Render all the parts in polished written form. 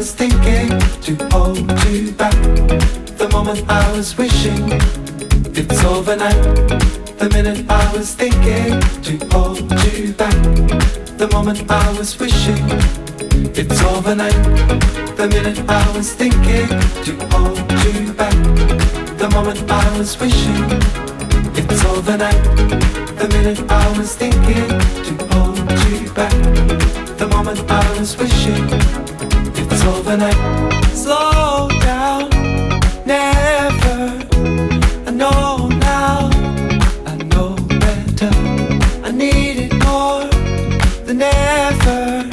was thinking to hold you back. The moment I was wishing it's overnight. The minute I was thinking to hold you back. The moment I was wishing it's overnight. The minute I was thinking to hold you back. The moment I was wishing it's overnight. The minute I was thinking to hold you back. The moment I was wishing it's overnight. Slow down, never. I know now, I know better. I need it more than ever.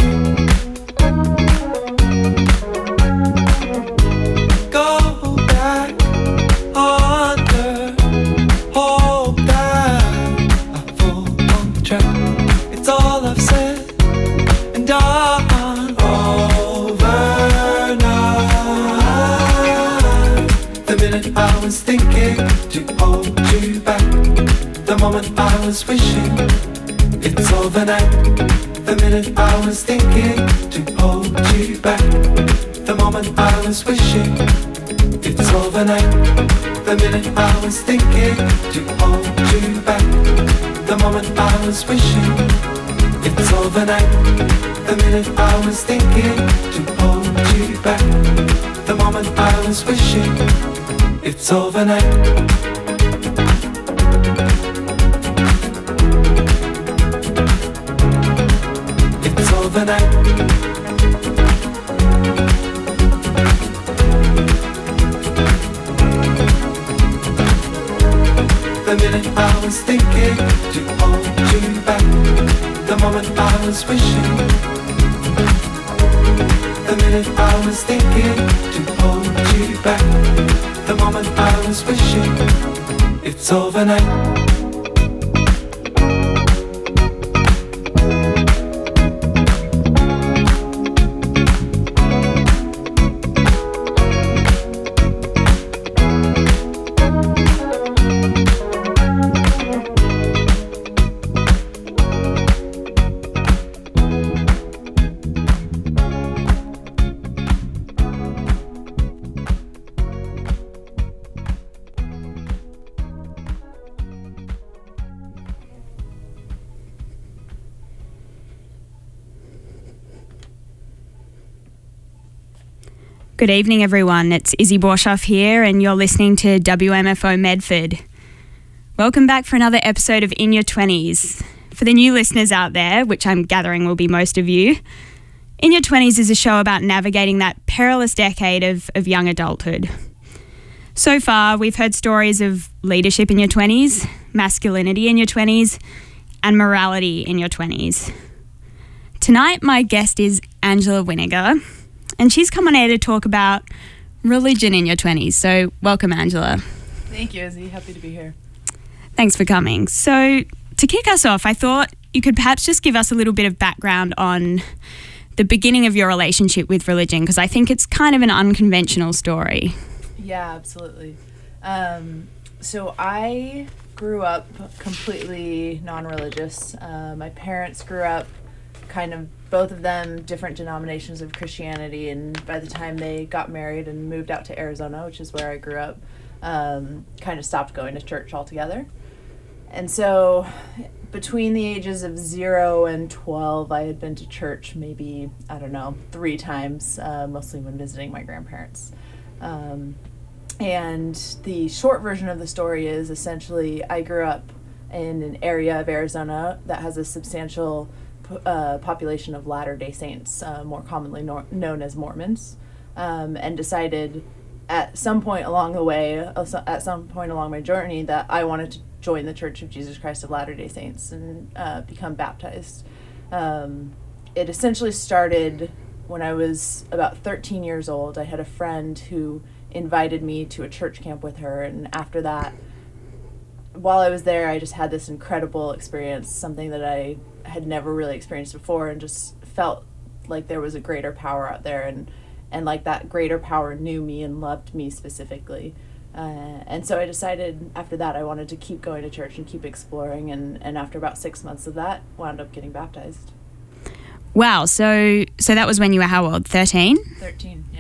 Go back under, hold that I fall on the track. It's all I've said and done. Over now. The minute I was thinking to hold you back. The moment I was wishing it's overnight. The minute I was thinking to hold you back. The moment I was wishing it's overnight. The minute I was thinking to hold you back. The moment I was wishing it's overnight. The minute I was thinking to hold you back. The moment I was wishing it's overnight. It's overnight. The minute I was thinking to hold you back. The moment I was wishing. The minute I was thinking to hold you back. The moment I was wishing it's overnight. Good evening, everyone. It's Izzy Borshoff here, and you're listening to WMFO Medford. Welcome back for another episode of In Your 20s. For the new listeners out there, which I'm gathering will be most of you, In Your 20s is a show about navigating that perilous decade of young adulthood. So far, we've heard stories of leadership in your 20s, masculinity in your 20s, and morality in your 20s. Tonight, my guest is Angela Winiger, and she's come on air to talk about religion in your 20s. So welcome, Angela. Thank you, Izzy. Happy to be here. Thanks for coming. So to kick us off, I thought you could perhaps just give us a little bit of background on the beginning of your relationship with religion, because I think it's kind of an unconventional story. Yeah, absolutely. So I grew up completely non-religious. My parents grew up kind of both of them different denominations of Christianity, and by the time they got married and moved out to Arizona, which is where I grew up, kind of stopped going to church altogether. And so between the ages of 0 and 12, I had been to church maybe, 3 times, mostly when visiting my grandparents. And the short version of the story is essentially I grew up in an area of Arizona that has a substantial population of Latter-day Saints, more commonly known as Mormons, and decided at some point along the way, at some point along my journey, that I wanted to join the Church of Jesus Christ of Latter-day Saints and become baptized. It essentially started when I was about 13 years old. I had a friend who invited me to a church camp with her, and after that, while I was there, I just had this incredible experience, something that I had never really experienced before, and just felt like there was a greater power out there, and like that greater power knew me and loved me specifically. And so I decided after that I wanted to keep going to church and keep exploring, and after about 6 months of that, wound up getting baptized. Wow, so that was when you were how old, 13? 13.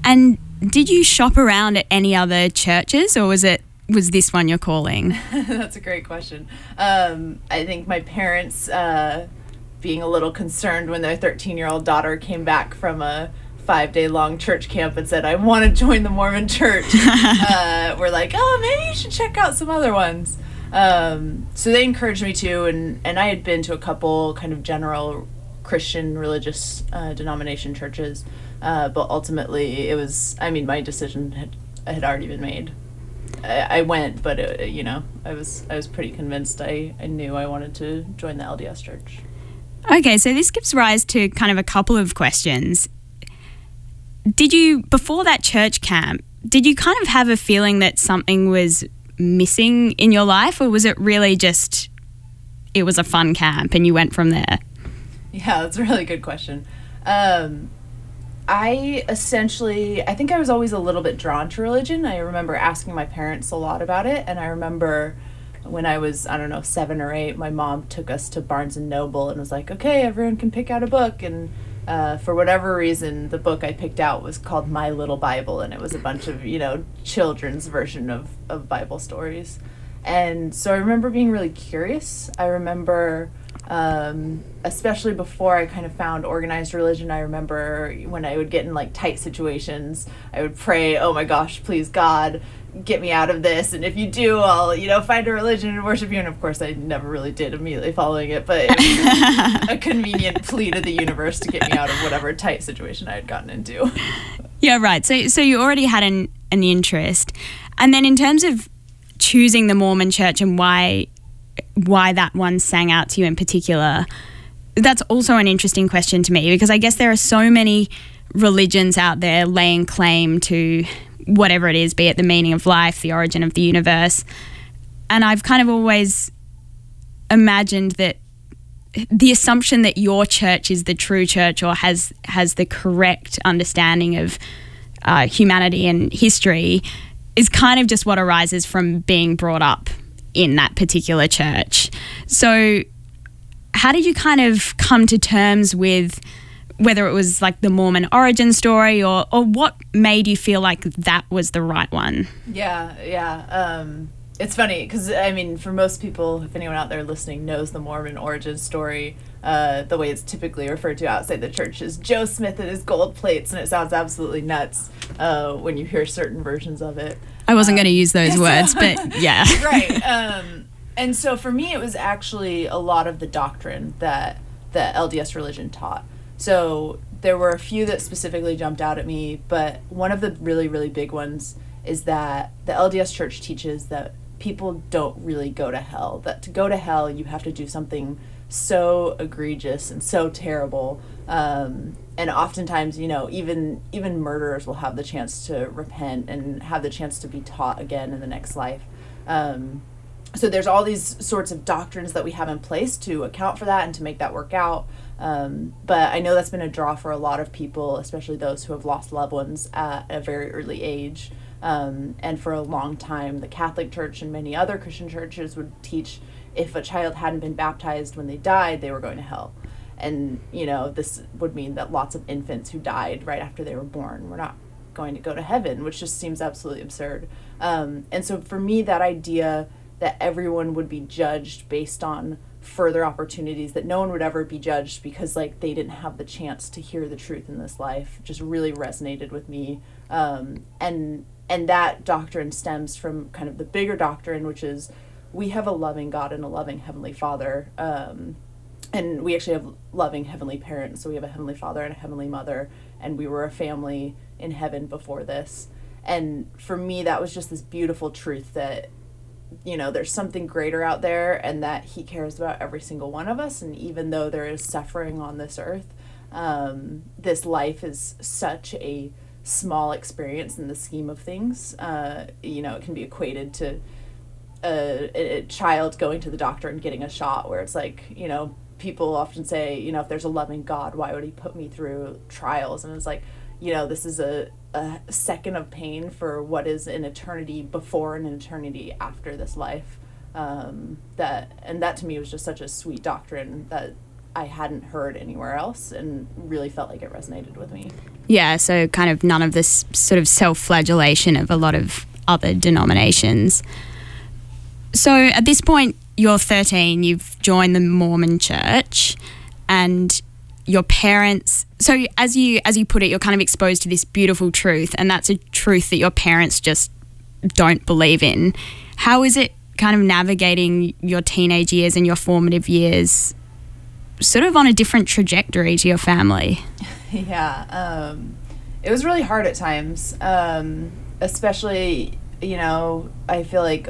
And did you shop around at any other churches, or was this one you're calling? That's a great question. I think my parents, being a little concerned when their 13-year-old daughter came back from a 5-day-long church camp and said, I want to join the Mormon church, we're like, oh, maybe you should check out some other ones. So they encouraged me to, and I had been to a couple kind of general Christian religious denomination churches, but ultimately it was, my decision had already been made. I went, but I was pretty convinced. I knew I wanted to join the LDS church. Okay, so this gives rise to kind of a couple of questions. Did you, before that church camp, did you kind of have a feeling that something was missing in your life, or was it really just, it was a fun camp and you went from there? Yeah, that's a really good question. I think I was always a little bit drawn to religion. I remember asking my parents a lot about it, and I remember when I was, 7 or 8, my mom took us to Barnes & Noble and was like, okay, everyone can pick out a book, and for whatever reason, the book I picked out was called My Little Bible, and it was a bunch of, children's version of Bible stories. And so I remember being really curious. I remember, especially before I kind of found organized religion, I remember when I would get in like tight situations, I would pray, oh my gosh, please God, get me out of this, and if you do, I'll find a religion and worship you. And of course I never really did immediately following it, but it was a convenient plea to the universe to get me out of whatever tight situation I had gotten into. Yeah, right. So you already had an interest, and then in terms of choosing the Mormon church and why that one sang out to you in particular, that's also an interesting question to me, because I guess there are so many religions out there laying claim to whatever it is, be it the meaning of life, the origin of the universe. And I've kind of always imagined that the assumption that your church is the true church or has the correct understanding of humanity and history is kind of just what arises from being brought up in that particular church. So how did you kind of come to terms with whether it was like the Mormon origin story or what made you feel like that was the right one? Yeah. It's funny because, for most people, if anyone out there listening knows the Mormon origin story, the way it's typically referred to outside the church is Joe Smith and his gold plates, and it sounds absolutely nuts when you hear certain versions of it. I wasn't going to use those words, but yeah. Right. And so for me, it was actually a lot of the doctrine that the LDS religion taught. So there were a few that specifically jumped out at me, but one of the really, really big ones is that the LDS church teaches that people don't really go to hell. That to go to hell, you have to do something so egregious and so terrible. And oftentimes, even murderers will have the chance to repent and have the chance to be taught again in the next life. So there's all these sorts of doctrines that we have in place to account for that and to make that work out. But I know that's been a draw for a lot of people, especially those who have lost loved ones at a very early age. And for a long time, the Catholic Church and many other Christian churches would teach if a child hadn't been baptized when they died, they were going to hell. And, this would mean that lots of infants who died right after they were born were not going to go to heaven, which just seems absolutely absurd. And so for me, that idea that everyone would be judged based on further opportunities, that no one would ever be judged because they didn't have the chance to hear the truth in this life, just really resonated with me. And that doctrine stems from kind of the bigger doctrine, which is we have a loving God and a loving Heavenly Father. And we actually have loving heavenly parents. So we have a Heavenly Father and a Heavenly Mother, and we were a family in heaven before this. And for me, that was just this beautiful truth that, there's something greater out there and that He cares about every single one of us. And even though there is suffering on this earth, this life is such a small experience in the scheme of things. It can be equated to a child going to the doctor and getting a shot, where it's like, people often say, if there's a loving God, why would He put me through trials? And it's like, this is a second of pain for what is an eternity before and an eternity after this life. That to me was just such a sweet doctrine that I hadn't heard anywhere else, and really felt like it resonated with me. Yeah, so kind of none of this sort of self-flagellation of a lot of other denominations. So at this point, you're 13, you've joined the Mormon Church, and your parents, so as you put it, you're kind of exposed to this beautiful truth, and that's a truth that your parents just don't believe in. How is it kind of navigating your teenage years and your formative years sort of on a different trajectory to your family? Yeah, it was really hard at times, especially, you know, I feel like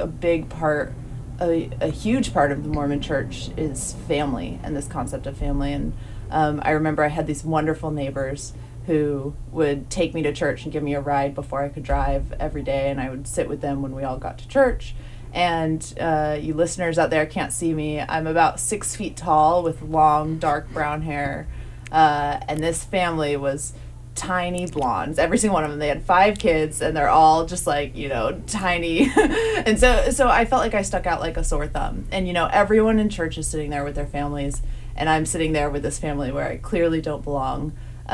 a huge part of the Mormon Church is family and this concept of family. And I remember I had these wonderful neighbors who would take me to church and give me a ride before I could drive every day, and I would sit with them when we all got to church. And you listeners out there can't see me. I'm about 6 feet tall with long, dark brown hair. And this family was tiny blondes. Every single one of them. They had 5 kids, and they're all just like, you know, tiny. And so I felt like I stuck out like a sore thumb. And, you know, everyone in church is sitting there with their families, and I'm sitting there with this family where I clearly don't belong.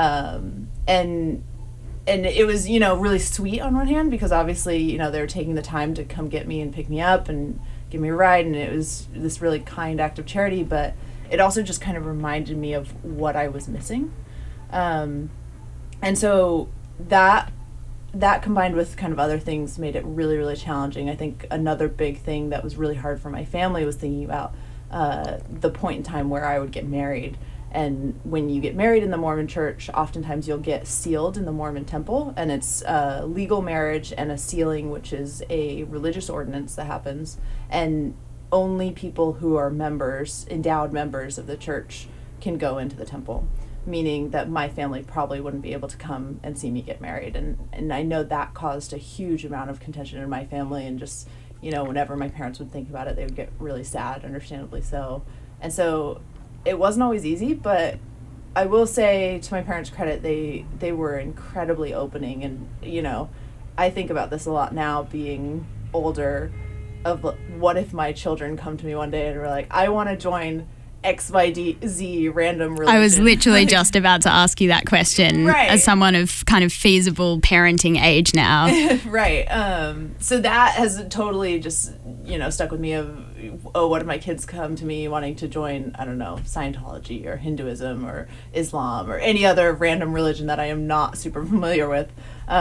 And it was, you know, really sweet on one hand, because obviously, you know, they were taking the time to come get me and pick me up and give me a ride, and it was this really kind act of charity, but it also just kind of reminded me of what I was missing. And so that combined with kind of other things made it really, really challenging. I think another big thing that was really hard for my family was thinking about the point in time where I would get married. And when you get married in the Mormon Church, oftentimes you'll get sealed in the Mormon temple, and it's legal marriage and a sealing, which is a religious ordinance that happens, and only people who are members, endowed members of the church, can go into the temple, meaning that my family probably wouldn't be able to come and see me get married. And I know that caused a huge amount of contention in my family, and just, you know, whenever my parents would think about it, they would get really sad, understandably so. And so it wasn't always easy, but I will say, to my parents' credit, they were incredibly opening. And, you know, I think about this a lot now, being older, of what if my children come to me one day and are like, I want to join XYZ random religion. I was literally just about to ask you that question, right, as someone of kind of feasible parenting age now. Right. So that has totally just, you know, stuck with me of, oh, what if my kids come to me wanting to join, I don't know, Scientology or Hinduism or Islam or any other random religion that I am not super familiar with.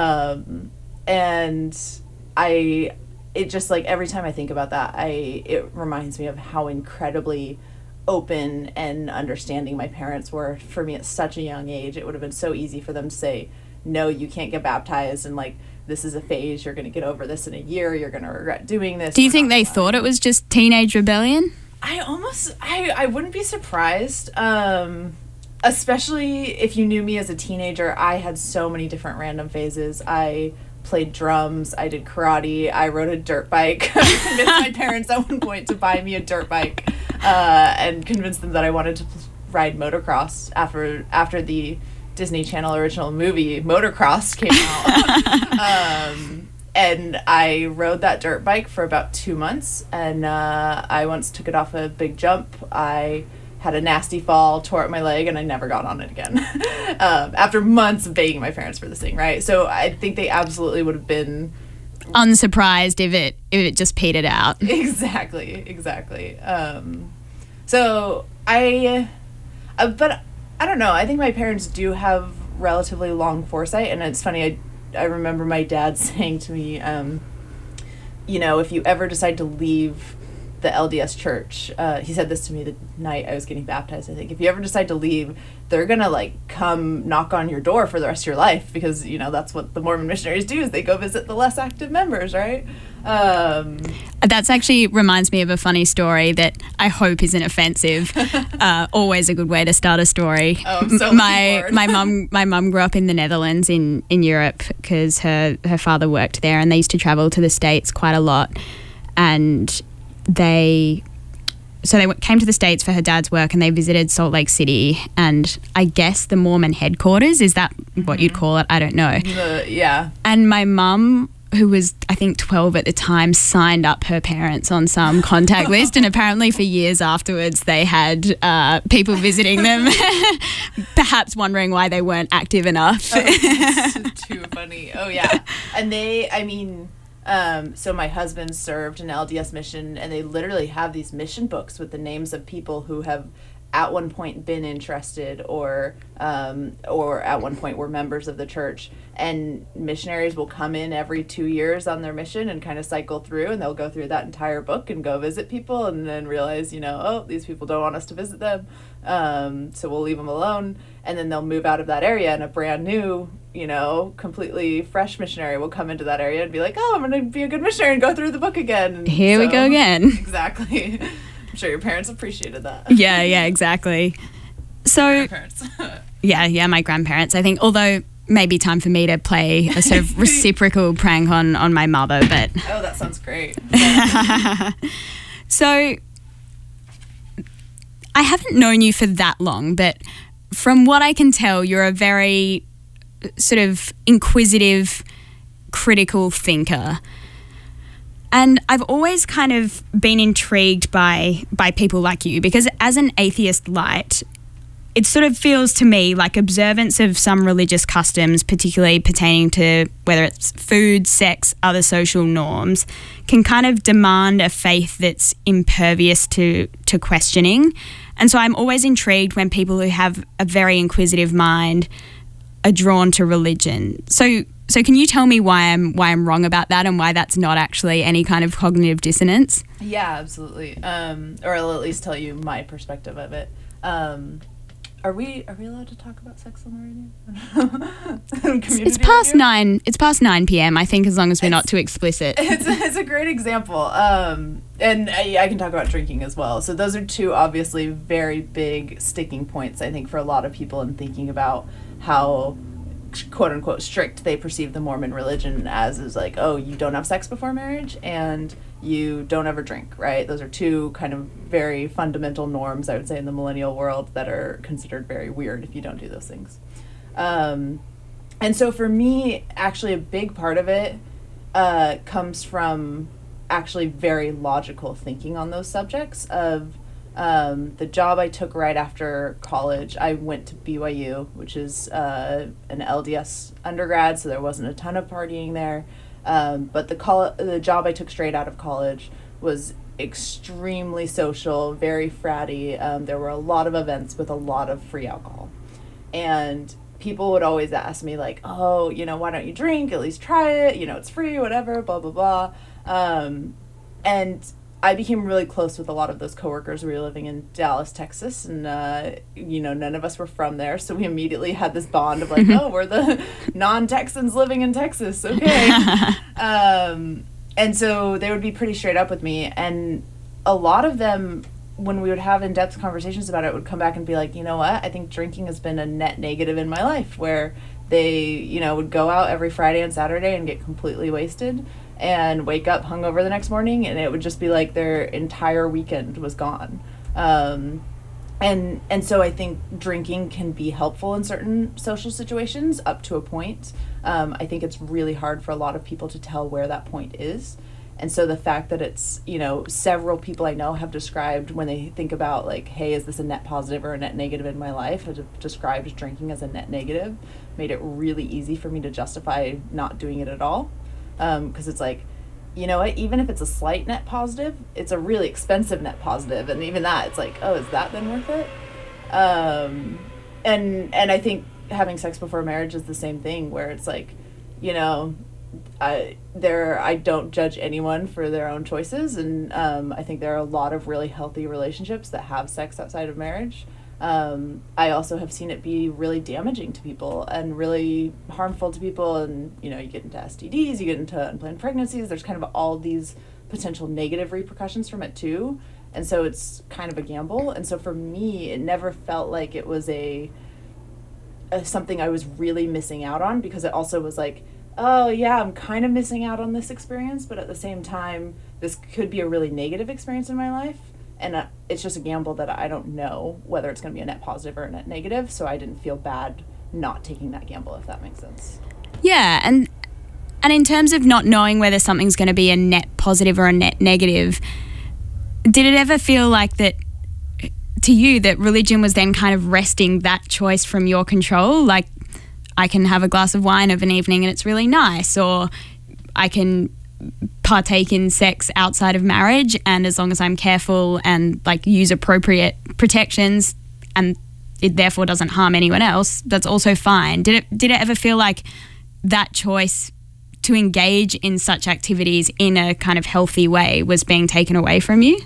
And it just, like, every time I think about that, it reminds me of how incredibly open and understanding my parents were for me at such a young age. It would have been so easy for them to say, no, you can't get baptized, and, like, this is a phase, you're going to get over this in a year, you're going to regret doing this. Do you think they thought it was just teenage rebellion? I wouldn't be surprised, especially if you knew me as a teenager. I had so many different random phases. I played drums, I did karate, I rode a dirt bike. I convinced my parents at one point to buy me a dirt bike, and convinced them that I wanted to ride motocross after the Disney Channel original movie Motocross came out. And I rode that dirt bike for about 2 months, and I once took it off a big jump. I had a nasty fall, tore up my leg, and I never got on it again. After months of begging my parents for this thing, right? So I think they absolutely would have been unsurprised if it just petered out. Exactly. So but I don't know. I think my parents do have relatively long foresight, and it's funny. I remember my dad saying to me, you know, if you ever decide to leave the LDS church, he said this to me the night I was getting baptized, I think. If you ever decide to leave, they're gonna, like, come knock on your door for the rest of your life, because, you know, that's what the Mormon missionaries do, is they go visit the less active members, right? That's actually reminds me of a funny story that I hope isn't offensive. Always a good way to start a story. Oh, I'm so my mum grew up in the Netherlands in Europe, because her father worked there, and they used to travel to the States quite a lot. And they came to the States for her dad's work, and they visited Salt Lake City, and I guess the Mormon headquarters, is that what you'd call it? I don't know. Yeah. And my mum who was, I think, 12 at the time, signed up her parents on some contact list, and apparently for years afterwards they had people visiting them, perhaps wondering why they weren't active enough. That's too funny. Oh, yeah. And so my husband served an LDS mission, and they literally have these mission books with the names of people who have at one point been interested or at one point were members of the church, and missionaries will come in every 2 years on their mission and kind of cycle through, and they'll go through that entire book and go visit people and then realize, oh, these people don't want us to visit them, so we'll leave them alone, and then they'll move out of that area, and a brand new completely fresh missionary will come into that area and be like, oh, I'm going to be a good missionary and go through the book again. And Here we go again. Exactly. I'm sure your parents appreciated that. Yeah, exactly. So, Grandparents. yeah, my grandparents, I think, although maybe time for me to play a sort of reciprocal prank on my mother, but... Oh, that sounds great. So, I haven't known you for that long, but from what I can tell, you're a very sort of inquisitive, critical thinker. And I've always kind of been intrigued by people like you, because as an atheist light, it sort of feels to me like observance of some religious customs, particularly pertaining to whether it's food, sex, other social norms, can kind of demand a faith that's impervious to questioning. And so I'm always intrigued when people who have a very inquisitive mind are drawn to religion. So can you tell me why I'm wrong about that, and why that's not actually any kind of cognitive dissonance? Yeah, absolutely. Or I'll at least tell you my perspective of it. Are we allowed to talk about sex on the radio? It's past radio? It's past 9 p.m. I think, as long as we're not too explicit. It's a great example. And I can talk about drinking as well. So those are two obviously very big sticking points, I think, for a lot of people in thinking about how quote unquote strict they perceive the Mormon religion as, is like, oh, you don't have sex before marriage and you don't ever drink, right? Those are two kind of very fundamental norms, I would say, in the millennial world that are considered very weird if you don't do those things. And so for me, actually a big part of it comes from actually very logical thinking on those subjects of the job I took right after college. I went to BYU, which is an LDS undergrad, so there wasn't a ton of partying there. But the job I took straight out of college was extremely social, very fratty. There were a lot of events with a lot of free alcohol. And people would always ask me, like, oh, why don't you drink? At least try it. It's free, whatever, blah, blah, blah. And I became really close with a lot of those coworkers. We were living in Dallas, Texas, and, none of us were from there. So we immediately had this bond of like, oh, we're the non-Texans living in Texas. Okay. And so they would be pretty straight up with me. And a lot of them, when we would have in-depth conversations about it, would come back and be like, you know what? I think drinking has been a net negative in my life, where they, would go out every Friday and Saturday and get completely wasted and wake up hungover the next morning, and it would just be like their entire weekend was gone. And so I think drinking can be helpful in certain social situations up to a point. I think it's really hard for a lot of people to tell where that point is. And so the fact that it's, several people I know have described when they think about like, hey, is this a net positive or a net negative in my life, have described drinking as a net negative, made it really easy for me to justify not doing it at all. Because it's like, you know what, even if it's a slight net positive, it's a really expensive net positive, and even that, it's like, oh, is that then worth it? And I think having sex before marriage is the same thing, where it's like, I don't judge anyone for their own choices, and I think there are a lot of really healthy relationships that have sex outside of marriage. I also have seen it be really damaging to people and really harmful to people, and you get into STDs, you get into unplanned pregnancies. There's kind of all these potential negative repercussions from it too, and so it's kind of a gamble. And so for me, it never felt like it was a something I was really missing out on, because it also was like, oh yeah, I'm kind of missing out on this experience, but at the same time, this could be a really negative experience in my life. And it's just a gamble that I don't know whether it's going to be a net positive or a net negative, so I didn't feel bad not taking that gamble, if that makes sense. Yeah, and And in terms of not knowing whether something's going to be a net positive or a net negative, did it ever feel like that to you that religion was then kind of wresting that choice from your control? Like, I can have a glass of wine of an evening and it's really nice, or I can partake in sex outside of marriage, and as long as I'm careful and like use appropriate protections and it therefore doesn't harm anyone else, that's also fine. Did it ever feel like that choice to engage in such activities in a kind of healthy way was being taken away from you?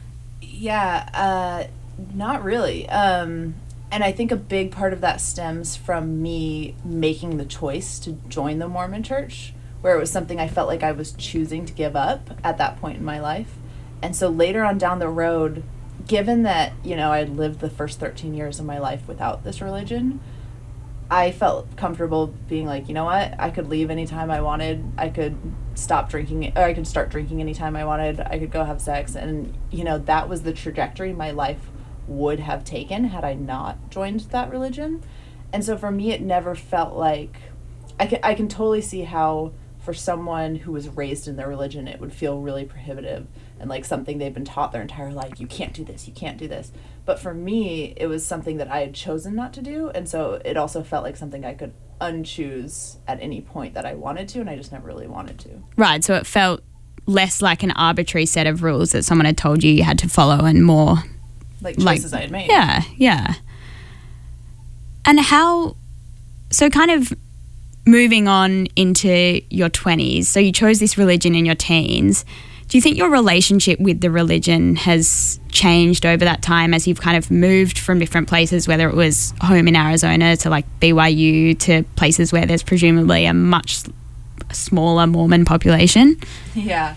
Yeah, not really. And I think a big part of that stems from me making the choice to join the Mormon Church, where it was something I felt like I was choosing to give up at that point in my life. And so later on down the road, given that, you know, I'd lived the first 13 years of my life without this religion, I felt comfortable being like, you know what, I could leave anytime I wanted. I could stop drinking, or I could start drinking anytime I wanted. I could go have sex. And, you know, that was the trajectory my life would have taken had I not joined that religion. And so for me, it never felt like, I can totally see how for someone who was raised in their religion, it would feel really prohibitive and like something they've been taught their entire life. You can't do this, you can't do this. But for me, it was something that I had chosen not to do. And so it also felt like something I could unchoose at any point that I wanted to, and I just never really wanted to. Right, so it felt less like an arbitrary set of rules that someone had told you had to follow, and more like choices I had made. Yeah. And how, so kind of moving on into your 20s, so you chose this religion in your teens. Do you think your relationship with the religion has changed over that time as you've kind of moved from different places, whether it was home in Arizona to like BYU to places where there's presumably a much smaller Mormon population? Yeah,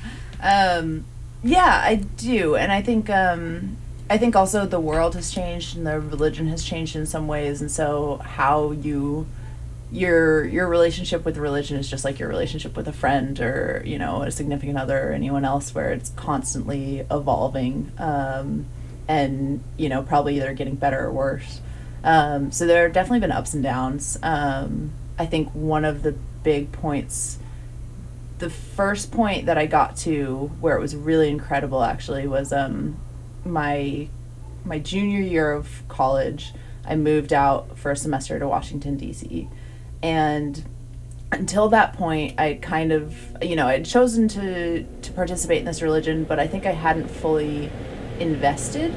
I do. And I think also the world has changed and the religion has changed in some ways. And so how your relationship with religion is just like your relationship with a friend or, you know, a significant other or anyone else, where it's constantly evolving, and, you know, probably either getting better or worse. So there have definitely been ups and downs. I think one of the big points, the first point that I got to where it was really incredible actually was my junior year of college. I moved out for a semester to Washington, D.C. And until that point, I kind of, you know, I'd chosen to participate in this religion, but I think I hadn't fully invested.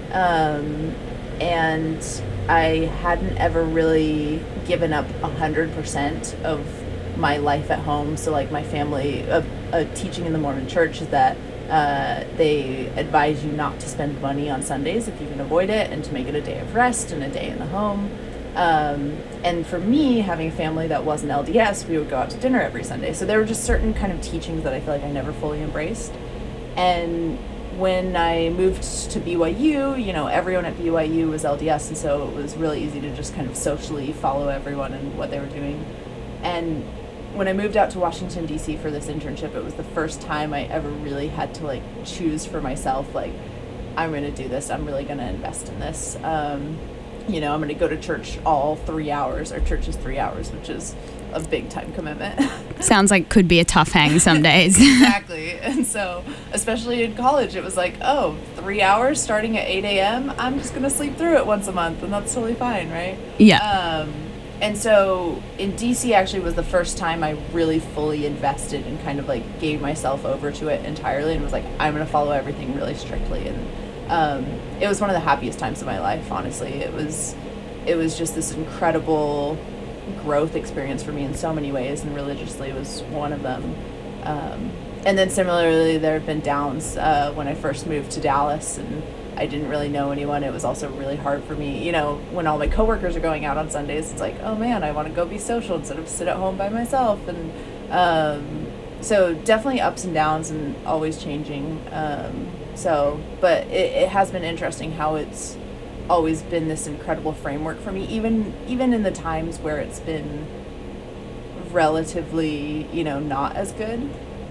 And I hadn't ever really given up 100% of my life at home. So like my family, a teaching in the Mormon Church is that they advise you not to spend money on Sundays if you can avoid it, and to make it a day of rest and a day in the home. And for me, having a family that wasn't LDS, we would go out to dinner every Sunday. So there were just certain kind of teachings that I feel like I never fully embraced. And when I moved to BYU, you know, everyone at BYU was LDS, and so it was really easy to just kind of socially follow everyone and what they were doing. And when I moved out to Washington, D.C. for this internship, it was the first time I ever really had to like choose for myself, like, I'm going to do this, I'm really going to invest in this. You know, I'm going to go to church all 3 hours. Our church is 3 hours, which is a big time commitment. Sounds like could be a tough hang some days. Exactly. And so, especially in college, it was like, 3 hours starting at 8 a.m., I'm just going to sleep through it once a month, and that's totally fine, right? Yeah. And so in DC actually was the first time I really fully invested and kind of like gave myself over to it entirely, and was like, I'm going to follow everything really strictly. And it was one of the happiest times of my life, honestly. It was just this incredible growth experience for me in so many ways, and religiously was one of them. And then similarly, there have been downs when I first moved to Dallas, and I didn't really know anyone. It was also really hard for me, you know, when all my coworkers are going out on Sundays, it's like, oh man, I want to go be social instead of sit at home by myself. And so definitely ups and downs and always changing. But it has been interesting how it's always been this incredible framework for me, even in the times where it's been relatively, you know, not as good.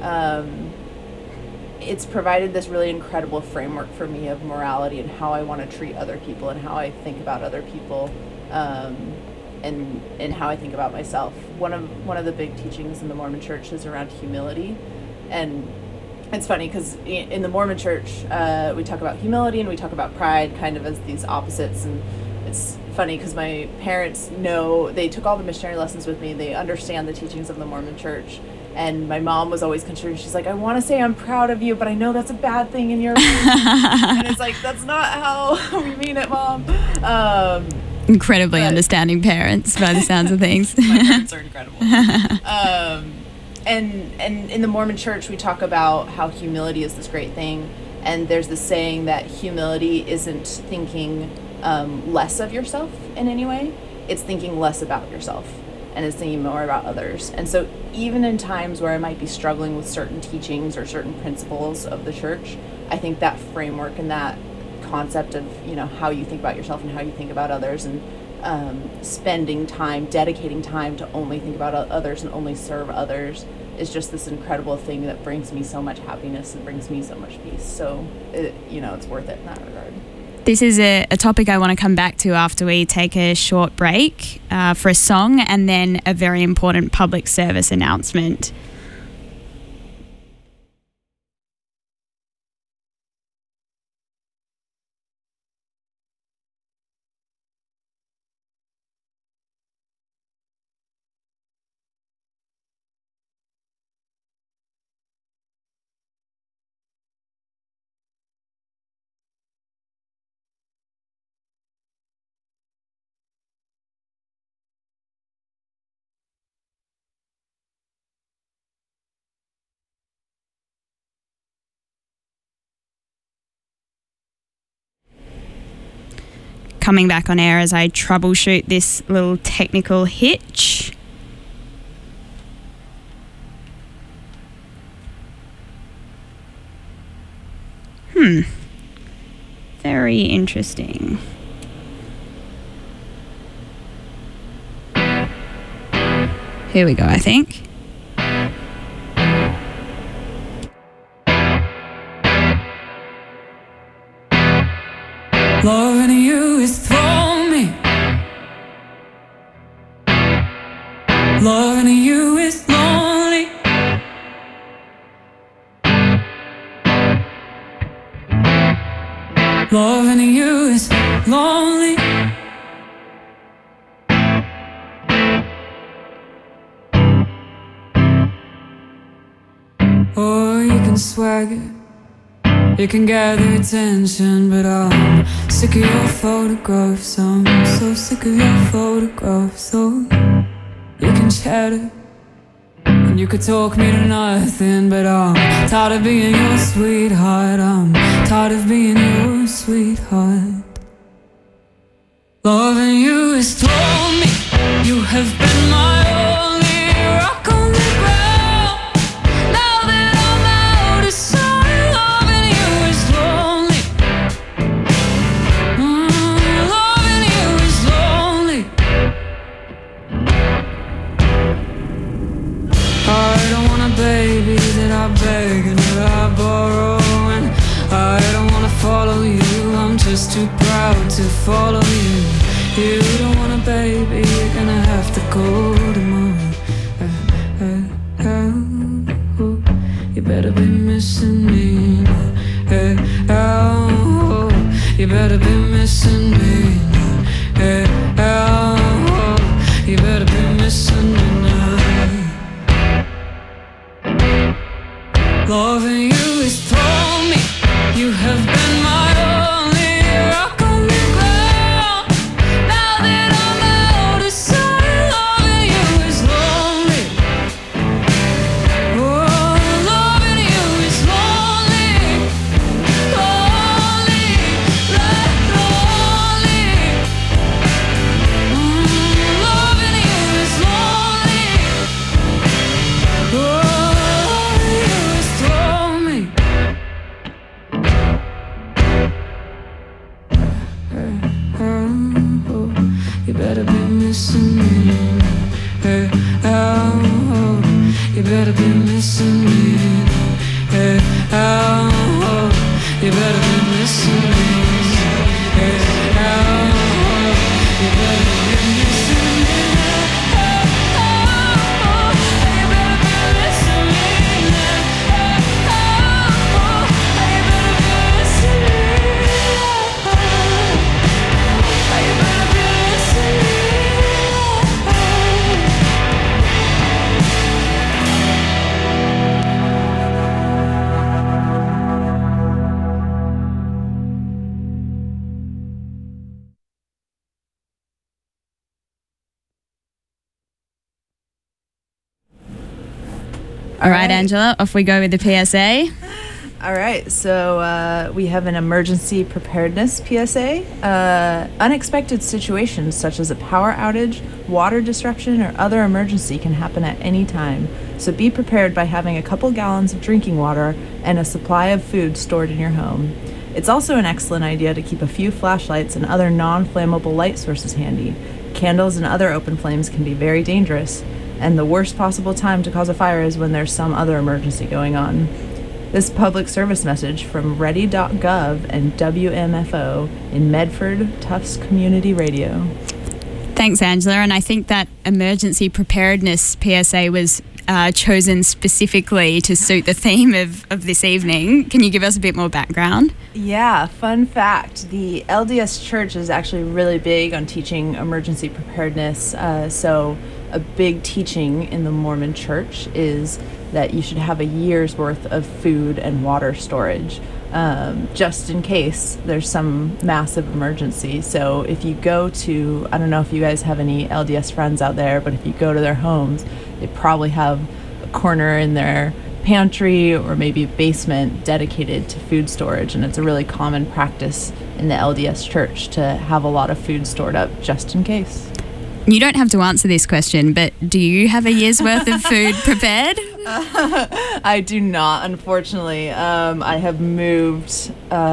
It's provided this really incredible framework for me of morality and how I want to treat other people and how I think about other people. in how I think about myself. One of the big teachings in the Mormon Church is around humility, and it's funny because in the Mormon Church we talk about humility and we talk about pride kind of as these opposites, and it's funny because my parents know, they took all the missionary lessons with me, they understand the teachings of the Mormon Church. And my mom was always concerned. She's like, I want to say I'm proud of you, but I know that's a bad thing in your and it's like, that's not how we mean it, Mom. Incredibly understanding parents by the sounds of things. My parents are incredible. And in the Mormon Church, we talk about how humility is this great thing. And there's this saying that humility isn't thinking less of yourself in any way. It's thinking less about yourself. And is thinking more about others. And so even in times where I might be struggling with certain teachings or certain principles of the church, I think that framework and that concept of, how you think about yourself and how you think about others, and spending time, dedicating time to only think about others and only serve others is just this incredible thing that brings me so much happiness and brings me so much peace. So, it's worth it in that regard. This is a topic I want to come back to after we take a short break for a song and then a very important public service announcement. Coming back on air as I troubleshoot this little technical hitch. Very interesting. Here we go, I think. Loving you is throwing me. Loving you is lonely. Loving you is lonely. Oh, you can swagger, you can gather attention, but I'm sick of your photographs. I'm so sick of your photographs. So you can chatter and you could talk me to nothing, but I'm tired of being your sweetheart. I'm tired of being your sweetheart. Loving you is throwing me. You have been my only rock on the ground. Now that I'm out of sight, loving you is lonely. Loving you is lonely. I don't want a baby that I beg and that I borrow, and I don't want to follow you, I'm just too proud to follow you. You don't want a baby, you're gonna have to go tomorrow. You better be missing me. You better be missing me. You better be missing me now. Loving you is throwing me. You have been my only rock on the ground. Now that I'm out of sight, loving you is lonely. Oh, loving you is lonely. Lonely, lonely, All right, Angela, off we go with the PSA. All right, so we have an emergency preparedness PSA. Unexpected situations such as a power outage, water disruption, or other emergency can happen at any time. So be prepared by having a couple gallons of drinking water and a supply of food stored in your home. It's also an excellent idea to keep a few flashlights and other non-flammable light sources handy. Candles and other open flames can be very dangerous, and the worst possible time to cause a fire is when there's some other emergency going on. This public service message from ready.gov and WMFO in Medford Tufts Community Radio. Thanks, Angela. And I think that emergency preparedness PSA was chosen specifically to suit the theme of this evening. Can you give us a bit more background? Yeah, fun fact. The LDS Church is actually really big on teaching emergency preparedness. So a big teaching in the Mormon Church is that you should have a year's worth of food and water storage, just in case there's some massive emergency. So if you go to, I don't know if you guys have any LDS friends out there, but if you go to their homes, they probably have a corner in their pantry or maybe a basement dedicated to food storage. And it's a really common practice in the LDS Church to have a lot of food stored up just in case. You don't have to answer this question, but do you have a year's worth of food prepared? I do not, unfortunately. I have moved,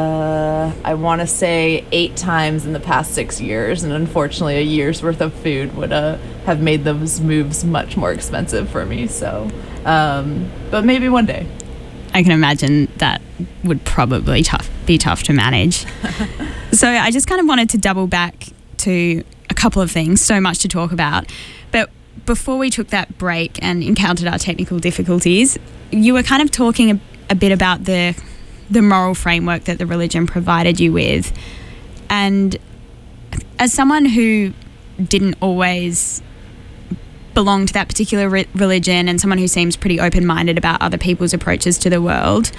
I want to say 8 times in the past 6 years, and unfortunately a year's worth of food would have made those moves much more expensive for me. So, but maybe one day. I can imagine that would probably be tough to manage. So I just kind of wanted to double back to a couple of things, so much to talk about. But before we took that break and encountered our technical difficulties, you were kind of talking a bit about the moral framework that the religion provided you with. And as someone who didn't always belong to that particular religion and someone who seems pretty open-minded about other people's approaches to the world,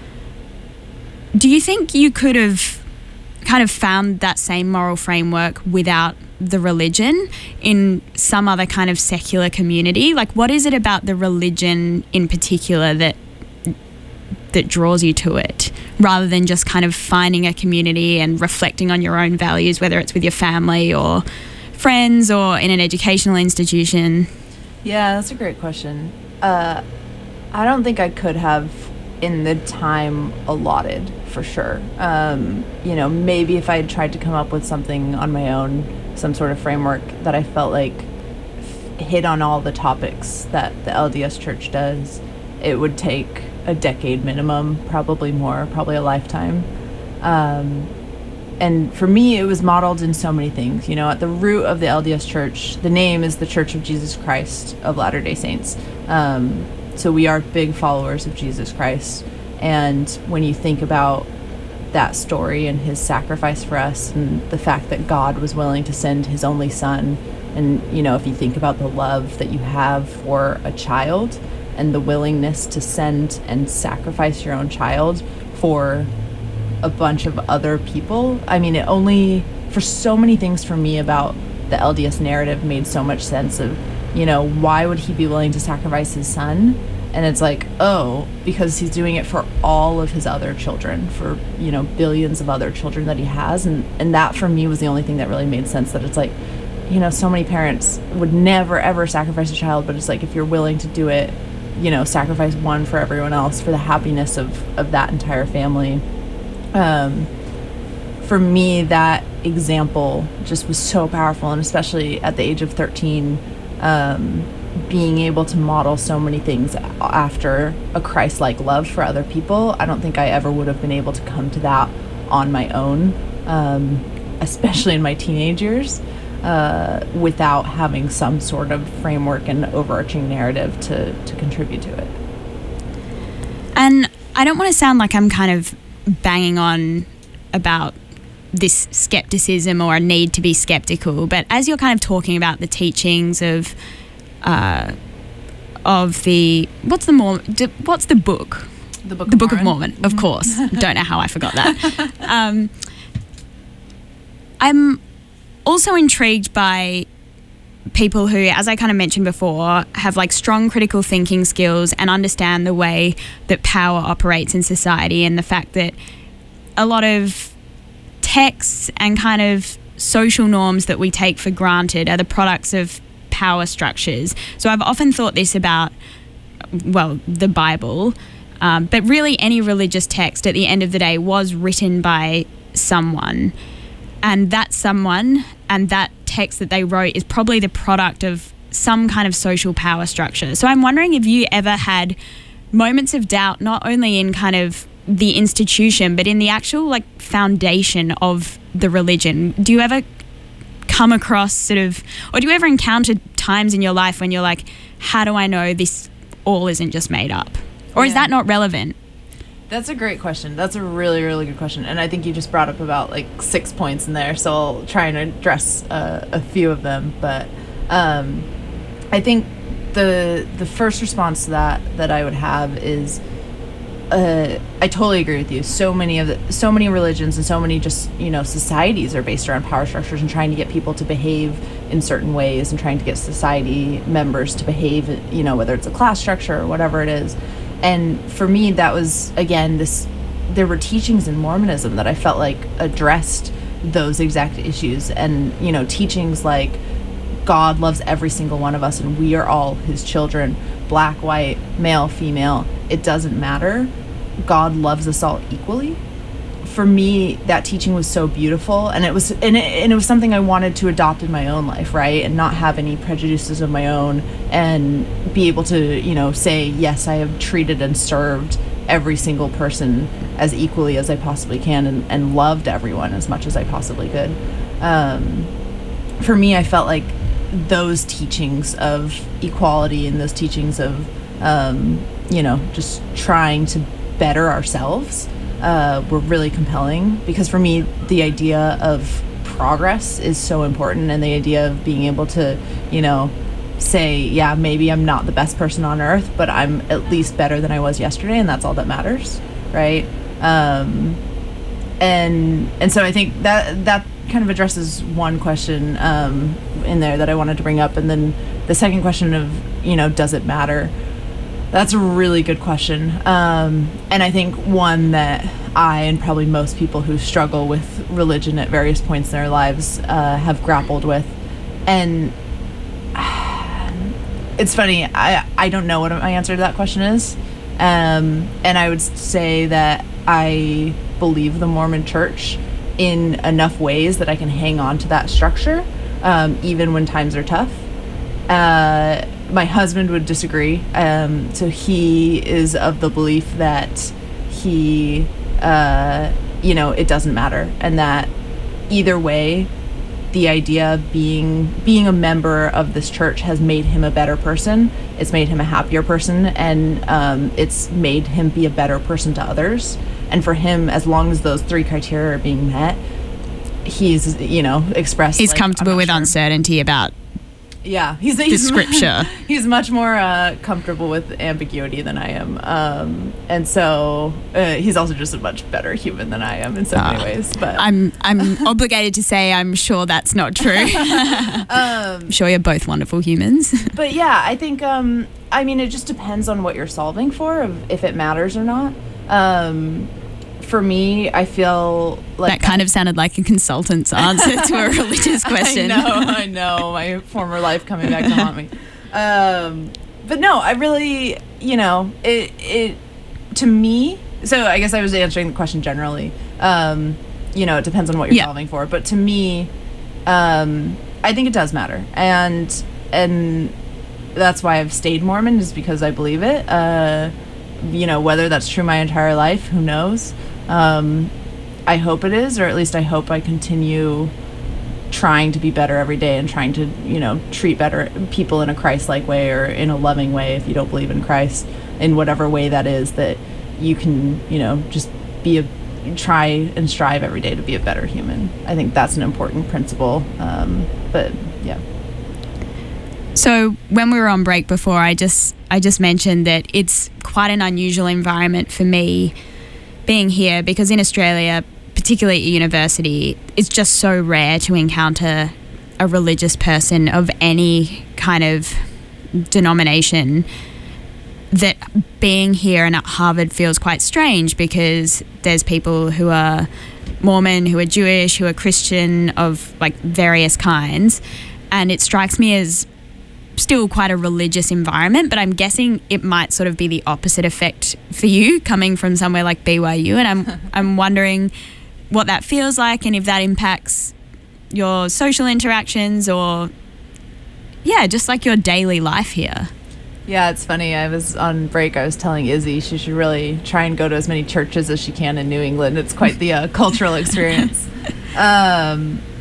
do you think you could have kind of found that same moral framework without the religion in some other kind of secular community? Like, what is it about the religion in particular that draws you to it, rather than just kind of finding a community and reflecting on your own values, whether it's with your family or friends or in an educational institution? Yeah, that's a great question. I don't think I could have in the time allotted, for sure. Maybe if I had tried to come up with something on my own, some sort of framework that I felt like hit on all the topics that the LDS Church does, it would take a decade minimum, probably more, probably a lifetime. And for me, it was modeled in so many things. You know, at the root of the LDS Church, the name is the Church of Jesus Christ of Latter-day Saints. So we are big followers of Jesus Christ. And when you think about that story and his sacrifice for us and the fact that God was willing to send his only son, and, you know, if you think about the love that you have for a child and the willingness to send and sacrifice your own child for a bunch of other people, I mean, it only, for so many things for me about the LDS narrative made so much sense of, you know, why would he be willing to sacrifice his son? And it's like, oh, because he's doing it for all of his other children, for, you know, billions of other children that he has. And that for me was the only thing that really made sense, that it's like, you know, so many parents would never, ever sacrifice a child, but it's like, if you're willing to do it, you know, sacrifice one for everyone else, for the happiness of that entire family. For me, that example just was so powerful, and especially at the age of 13, being able to model so many things after a Christ-like love for other people. I don't think I ever would have been able to come to that on my own, especially in my teenage years, without having some sort of framework and overarching narrative to contribute to it. And I don't want to sound like I'm kind of banging on about this skepticism or a need to be skeptical, but as you're kind of talking about the teachings of the what's the book? The Book of Mormon, of course. Don't know how I forgot that. I'm also intrigued by people who, as I kind of mentioned before, have like strong critical thinking skills and understand the way that power operates in society, and the fact that a lot of texts and kind of social norms that we take for granted are the products of power structures. So I've often thought this about, well, the Bible, but really any religious text at the end of the day was written by someone, and that someone and that text that they wrote is probably the product of some kind of social power structure. So I'm wondering if you ever had moments of doubt, not only in kind of the institution, but in the actual like foundation of the religion. Do you ever come across sort of, or do you ever encounter times in your life when you're like, how do I know this all isn't just made up? Or is that not relevant? That's a great question. That's a really, really good question. And I think you just brought up about like 6 points in there, so I'll try and address a few of them. But I think the first response to that I would have is, I totally agree with you. So many religions and so many just, societies are based around power structures and trying to get people to behave in certain ways and trying to get society members to behave, whether it's a class structure or whatever it is. And for me, that was, again, there were teachings in Mormonism that I felt like addressed those exact issues. And, teachings like God loves every single one of us and we are all his children, black, white, male, female, it doesn't matter. God loves us all equally. For me, that teaching was so beautiful, and it was something I wanted to adopt in my own life, right? And not have any prejudices of my own, and be able to, say, yes, I have treated and served every single person as equally as I possibly can, and loved everyone as much as I possibly could. For me, I felt like those teachings of equality and those teachings of, just trying to better ourselves were really compelling, because for me the idea of progress is so important, and the idea of being able to say, yeah, maybe I'm not the best person on earth, but I'm at least better than I was yesterday, and that's all that matters, right? And so I think that kind of addresses one question in there that I wanted to bring up. And then the second question of does it matter? That's a really good question. And I think one that I, and probably most people who struggle with religion at various points in their lives, have grappled with. And it's funny, I don't know what my answer to that question is. And I would say that I believe the Mormon Church in enough ways that I can hang on to that structure, even when times are tough. My husband would disagree. So he is of the belief that he, it doesn't matter, and that either way, the idea of being a member of this church has made him a better person. It's made him a happier person, and it's made him be a better person to others. And for him, as long as those 3 criteria are being met, he's, expressed. He's comfortable with uncertainty about. Yeah, he's scripture. He's much more comfortable with ambiguity than I am, and so he's also just a much better human than I am in so many ways. But I'm obligated to say I'm sure that's not true. I'm sure you're both wonderful humans. But yeah, I think it just depends on what you're solving for, if it matters or not. For me, I feel like... That kind of sounded like a consultant's answer to a religious question. I know. My former life coming back to haunt me. But no, I really, it to me... So I guess I was answering the question generally. It depends on what you're solving for. But to me, I think it does matter. And that's why I've stayed Mormon, is because I believe it. Whether that's true my entire life, who knows? I hope it is, or at least I hope I continue trying to be better every day and trying to, treat better people in a Christ-like way, or in a loving way if you don't believe in Christ, in whatever way that is, that you can, just try and strive every day to be a better human. I think that's an important principle. But yeah. So when we were on break before, I just mentioned that it's quite an unusual environment for me being here, because in Australia, particularly at university, it's just so rare to encounter a religious person of any kind of denomination, that being here and at Harvard feels quite strange, because there's people who are Mormon, who are Jewish, who are Christian, of like various kinds, and it strikes me as still quite a religious environment. But I'm guessing it might sort of be the opposite effect for you coming from somewhere like BYU, and I'm wondering what that feels like, and if that impacts your social interactions, or just like your daily life here. Yeah, it's funny. I was on break. I was telling Izzy she should really try and go to as many churches as she can in New England. It's quite the cultural experience. I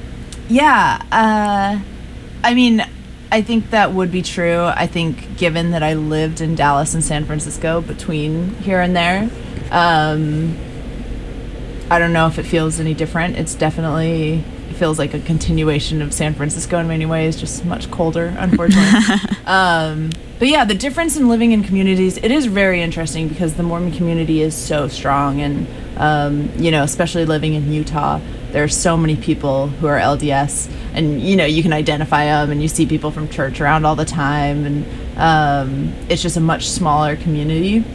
mean, I think that would be true. I think given that I lived in Dallas and San Francisco between here and there, I don't know if it feels any different. It feels like a continuation of San Francisco in many ways, just much colder, unfortunately. But yeah, the difference in living in communities, it is very interesting, because the Mormon community is so strong, and especially living in Utah, there are so many people who are LDS, and you can identify them, and you see people from church around all the time, and it's just a much smaller community.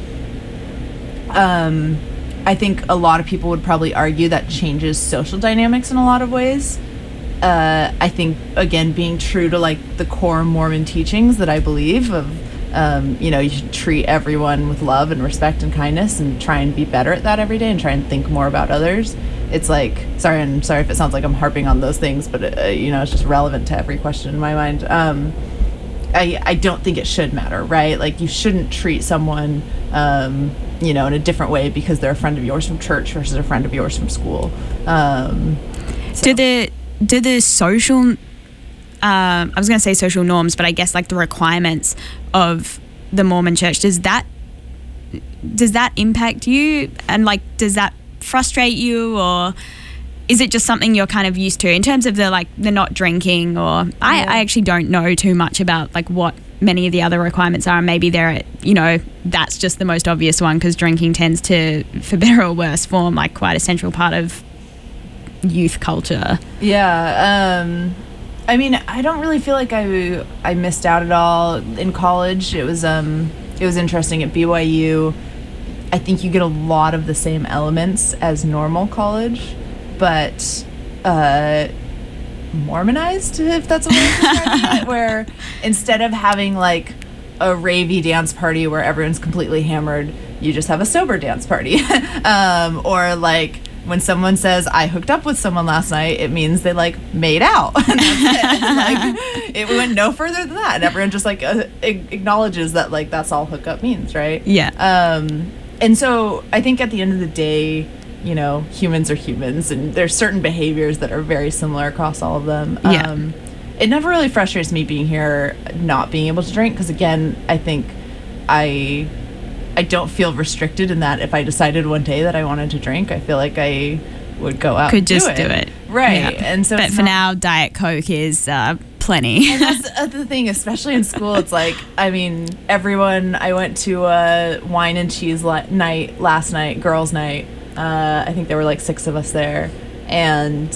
I think a lot of people would probably argue that changes social dynamics in a lot of ways. I think, again, being true to like the core Mormon teachings that I believe of, you should treat everyone with love and respect and kindness, and try and be better at that every day, and try and think more about others. It's like, I'm sorry if it sounds like I'm harping on those things, but it's just relevant to every question in my mind. I don't think it should matter, right? Like, you shouldn't treat someone, in a different way because they're a friend of yours from church versus a friend of yours from school. Do the social, I was going to say social norms, but I guess like the requirements of the Mormon church, does that impact you? And like, does that frustrate you, or is it just something you're kind of used to in terms of the not drinking? Or I actually don't know too much about like what many of the other requirements are. Maybe they're, that's just the most obvious one, because drinking tends to, for better or worse, form like quite a central part of youth culture. Yeah. I mean, I don't really feel like I missed out at all in college. It was interesting at BYU. I think you get a lot of the same elements as normal college, but Mormonized, if that's a way of describing it, where instead of having like a ravey dance party where everyone's completely hammered, you just have a sober dance party. Or like when someone says, I hooked up with someone last night, it means they like made out. And that's it. It went no further than that. And everyone just like acknowledges that like that's all hookup means, right? Yeah. And so I think at the end of the day, humans are humans, and there's certain behaviors that are very similar across all of them. Yeah. It never really frustrates me being here, not being able to drink, because again, I think I don't feel restricted in that if I decided one day that I wanted to drink, I feel like I would go out and do it. Right. Yeah. And so, but for now, Diet Coke is plenty. And that's the thing, especially in school. It's like, I mean, I went to a wine and cheese night last night, girls' night. I think there were like 6 of us there, and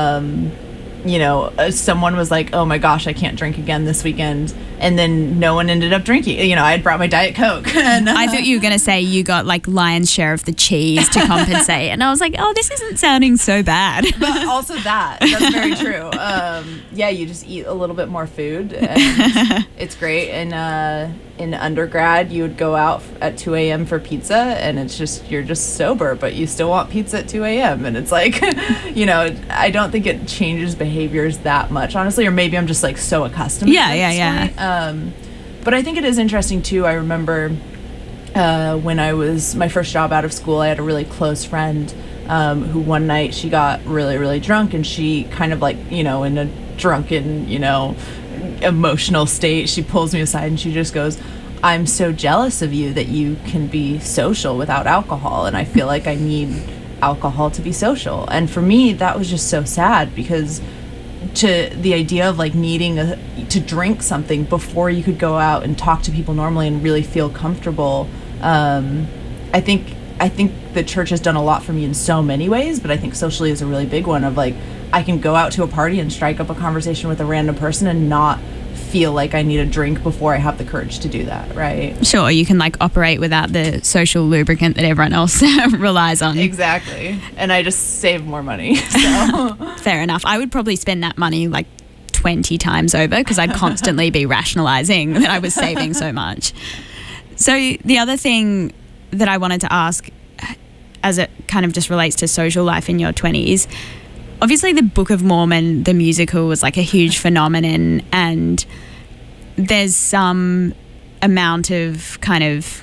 someone was like, oh my gosh, I can't drink again this weekend, and then no one ended up drinking. I had brought my Diet Coke. And, I thought you were going to say you got like lion's share of the cheese to compensate, and I was like, oh, this isn't sounding so bad. But also that's very true. You just eat a little bit more food, and it's great. And in undergrad, you would go out at 2 a.m. for pizza, and you're just sober, but you still want pizza at 2 a.m. And it's like, I don't think it changes behaviors that much, honestly, or maybe I'm just like so accustomed to it. But I think it is interesting too. I remember when I was my first job out of school, I had a really close friend who one night she got really, really drunk, and she kind of like, in a drunken, emotional state, she pulls me aside and she just goes, I'm so jealous of you that you can be social without alcohol, and I feel like I need alcohol to be social. And for me, that was just so sad, because to the idea of like needing to drink something before you could go out and talk to people normally and really feel comfortable, I think I think the church has done a lot for me in so many ways, but I think socially is a really big one of like, I can go out to a party and strike up a conversation with a random person and not feel like I need a drink before I have the courage to do that, right? Sure, you can like operate without the social lubricant that everyone else relies on. Exactly. And I just save more money. So. Fair enough. I would probably spend that money like 20 times over because I'd constantly be rationalizing that I was saving so much. So the other thing that I wanted to ask, as it kind of just relates to social life in your 20s, obviously the Book of Mormon, the musical, was like a huge phenomenon, and there's some amount of kind of,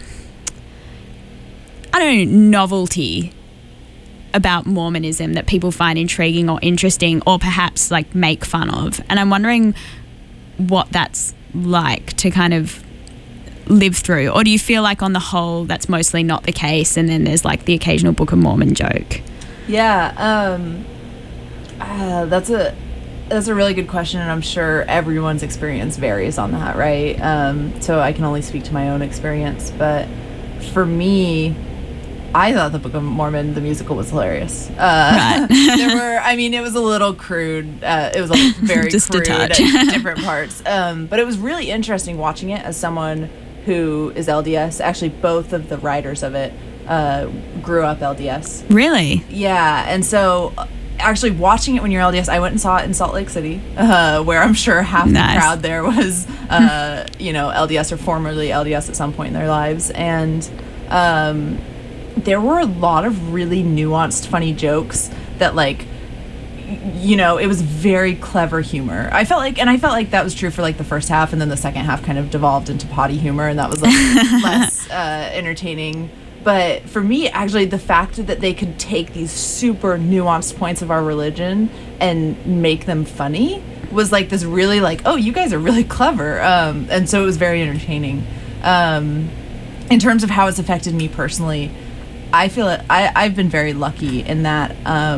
I don't know, novelty about Mormonism that people find intriguing or interesting or perhaps like make fun of. And I'm wondering what that's like to kind of live through. Or do you feel like on the whole that's mostly not the case and then there's like the occasional Book of Mormon joke? Yeah, that's a really good question, and I'm sure everyone's experience varies on that, right? So I can only speak to my own experience, but for me, I thought the Book of Mormon, the musical, was hilarious. Right. It was a little crude. It was very just crude a touch. at different parts. But it was really interesting watching it as someone who is LDS. Actually, both of the writers of it grew up LDS. Really? Yeah, and so actually watching it when you're LDS, I went and saw it in Salt Lake City, where I'm sure half the crowd there was, LDS or formerly LDS at some point in their lives. And there were a lot of really nuanced, funny jokes that, like, it was very clever humor. I felt like that was true for like the first half, and then the second half kind of devolved into potty humor, and that was like less entertaining. But for me, actually, the fact that they could take these super nuanced points of our religion and make them funny was like this really like, oh, you guys are really clever. And so it was very entertaining. In terms of how it's affected me personally, I feel I've been very lucky in that,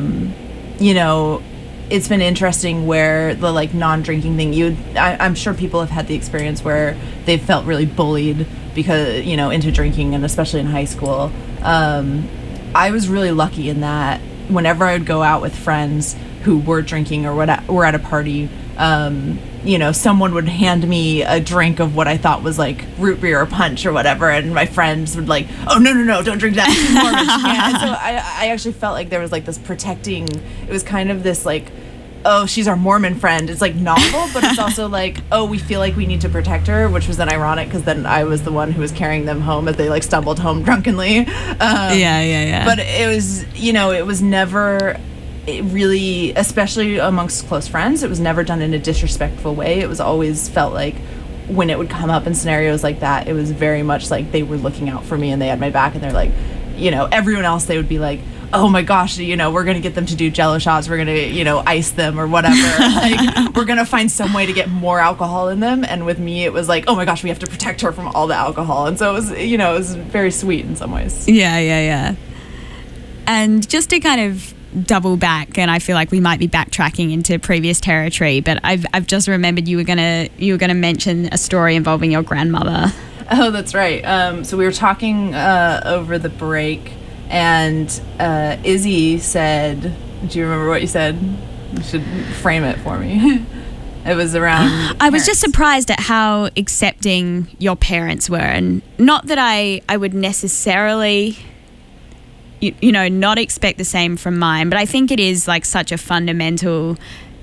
it's been interesting where the like non-drinking thing, I'm sure people have had the experience where they've felt really bullied because, into drinking, and especially in high school. I was really lucky in that whenever I would go out with friends who were drinking or were at a party, someone would hand me a drink of what I thought was like root beer or punch or whatever, and my friends would like, oh, no, don't drink that. And so I actually felt like there was like this protecting, it was kind of this like, oh, she's our Mormon friend. It's like novel, but it's also like, oh, we feel like we need to protect her, which was then ironic because then I was the one who was carrying them home as they like stumbled home drunkenly. Yeah. But it was, it was never... It really, especially amongst close friends, it was never done in a disrespectful way. It was always felt like when it would come up in scenarios like that, it was very much like they were looking out for me and they had my back, and they're like, everyone else, they would be like, oh my gosh, we're going to get them to do Jello shots. We're going to, ice them or whatever. Like, we're going to find some way to get more alcohol in them. And with me, it was like, oh my gosh, we have to protect her from all the alcohol. And so it was, it was very sweet in some ways. Yeah. And just to kind of double back, and I feel like we might be backtracking into previous territory, but I've just remembered you were gonna mention a story involving your grandmother. Oh, that's right. So we were talking over the break, and Izzy said, do you remember what you said? You should frame it for me. It was around I was just surprised at how accepting your parents were, and not that I would necessarily not expect the same from mine, but I think it is like such a fundamental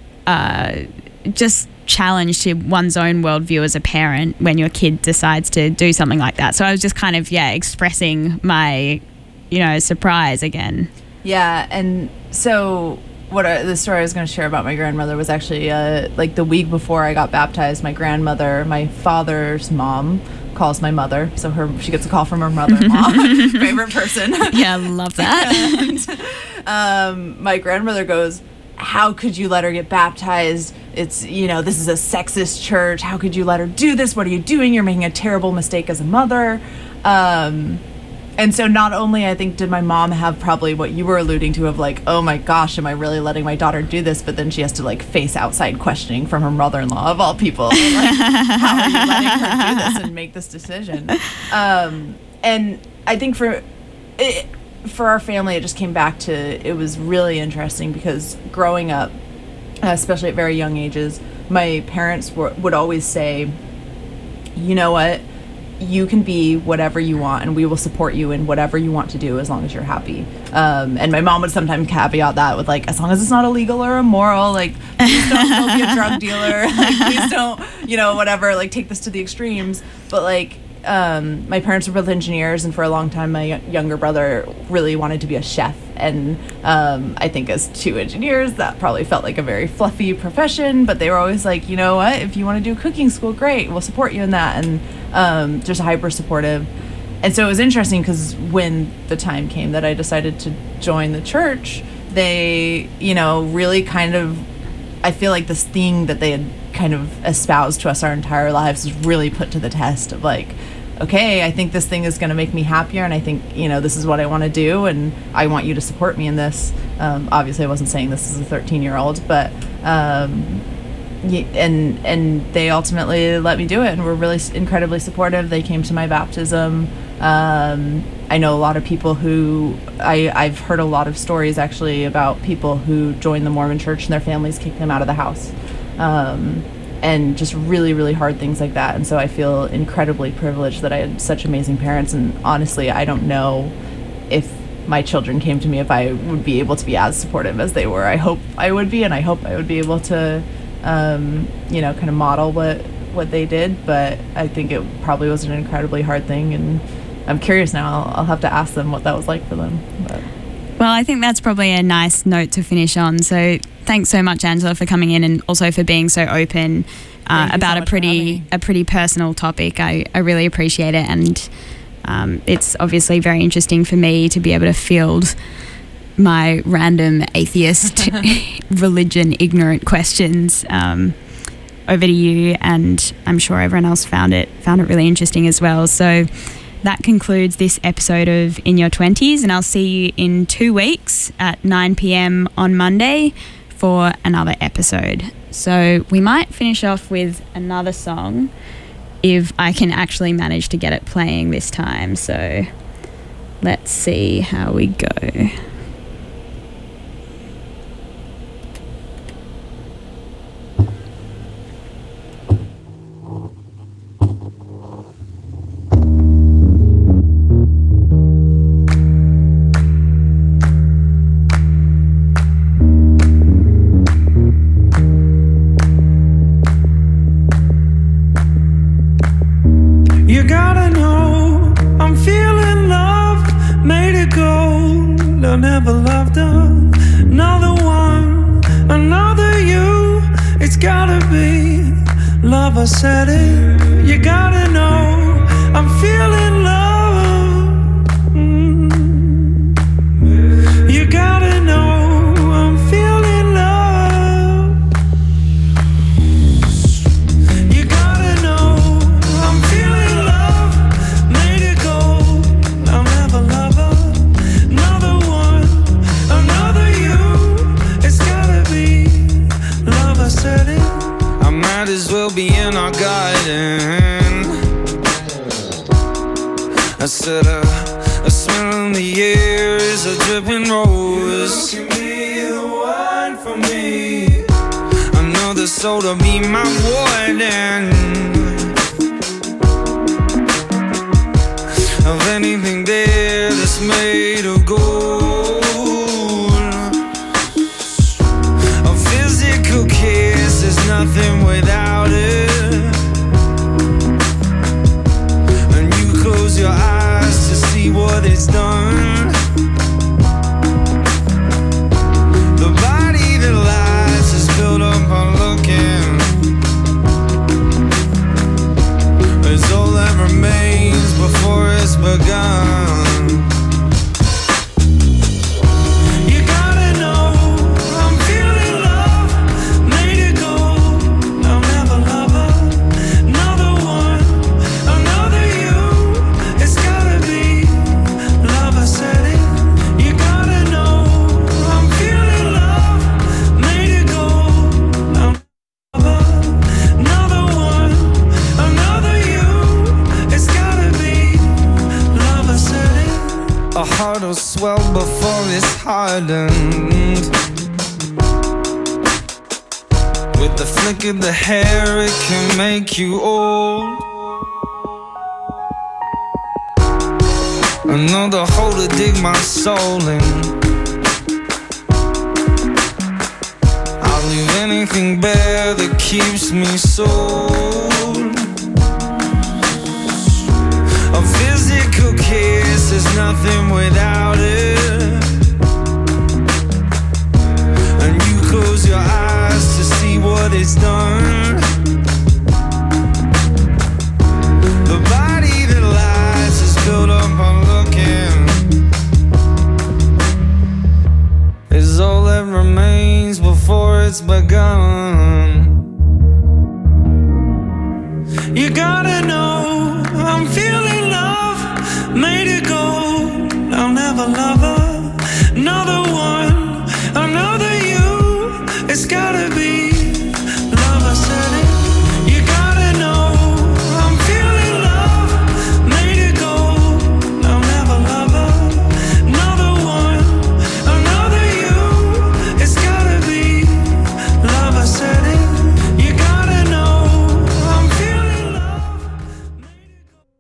just challenge to one's own worldview as a parent when your kid decides to do something like that. So I was just kind of expressing my surprise again. Yeah, and so the story I was going to share about my grandmother was actually like the week before I got baptized. My grandmother, my father's mom, calls my mother, so she gets a call from her mother-in-law. Favorite person. Yeah, love that. And, my grandmother goes, how could you let her get baptized? It's, this is a sexist church. How could you let her do this? What are you doing? You're making a terrible mistake as a mother. And so not only, I think, did my mom have probably what you were alluding to of like, oh my gosh, am I really letting my daughter do this? But then she has to like face outside questioning from her mother-in-law of all people. Like, how are you letting her do this and make this decision? And I think for our family, it just came back to, it was really interesting because growing up, especially at very young ages, my parents would always say, you know what, you can be whatever you want and we will support you in whatever you want to do as long as you're happy. And my mom would sometimes caveat that with like, as long as it's not illegal or immoral, like please don't be a drug dealer, like please don't, you know, whatever, like take this to the extremes. But like my parents were both engineers, and for a long time my younger brother really wanted to be a chef. And I think as two engineers, that probably felt like a very fluffy profession, but they were always like, you know what, if you want to do cooking school, great, we'll support you in that. And just hyper supportive. And so it was interesting because when the time came that I decided to join the church, they, you know, really kind of, I feel like this thing that they had kind of espoused to us our entire lives was really put to the test of like, okay, I think this thing is going to make me happier, and I think, you know, this is what I want to do, and I want you to support me in this. Obviously, I wasn't saying this as a 13-year-old, but and they ultimately let me do it, and were really incredibly supportive. They came to my baptism. I know a lot of people who I've heard a lot of stories actually about people who joined the Mormon Church and their families kicked them out of the house. And just really, really hard things like that. And so I feel incredibly privileged that I had such amazing parents. And honestly, I don't know if my children came to me if I would be able to be as supportive as they were. I hope I would be, and I hope I would be able to, you know, kind of model what they did. But I think it probably was an incredibly hard thing. And I'm curious now. I'll have to ask them what that was like for them. But. Well, I think that's probably a nice note to finish on. So thanks so much, Angela, for coming in and also for being so open about a pretty personal topic. I really appreciate it, and it's obviously very interesting for me to be able to field my random atheist religion ignorant questions over to you, and I'm sure everyone else found it really interesting as well. So that concludes this episode of In Your 20s, and I'll see you in 2 weeks at 9 p.m. on Monday for another episode. So we might finish off with another song if I can actually manage to get it playing this time. So let's see how we go. You gotta know I'm feeling loved, made it gold. I never loved another one, another you. It's gotta be love, I said it. You gotta know I'm feeling love. You gotta know I'm feeling love. You gotta know I'm feeling love, made it gold. I'll never love another one, another you. It's gotta be love, I said it. I might as well be in our garden. I said a smell in the air is a dripping rose. You can be the one for me. Another soul to be my warden. Of anything there that's made of gold. A physical kiss is nothing without it. And you close your eyes to see what it's done. The body that lies is built up on looking. It's all that remains before it's begun. You gotta know I'm feeling love, made it gold. I'll never love another one, another you. It's gotta be love, I said it. You gotta know I'm feeling love, made it gold. I'll another one, another you. It's gotta be love, I said it. heart will swell before it's hardened. With the flick of the hair, it can make you old. Another hole to dig my soul in. I'll leave anything bare that keeps me sold. A physical kiss is nothing without it. And you close your eyes to see what it's done. The body that lies is built up on looking. Is all that remains before it's begun. You gotta know I'm feeling love, made it go. I'll never love her, another one, another you. It's gotta be love, I said it. You gotta know I'm feeling love, made it go. I'll never love her, another one, another you. It's gotta be love, I said it. You gotta know I'm feeling love, made it go.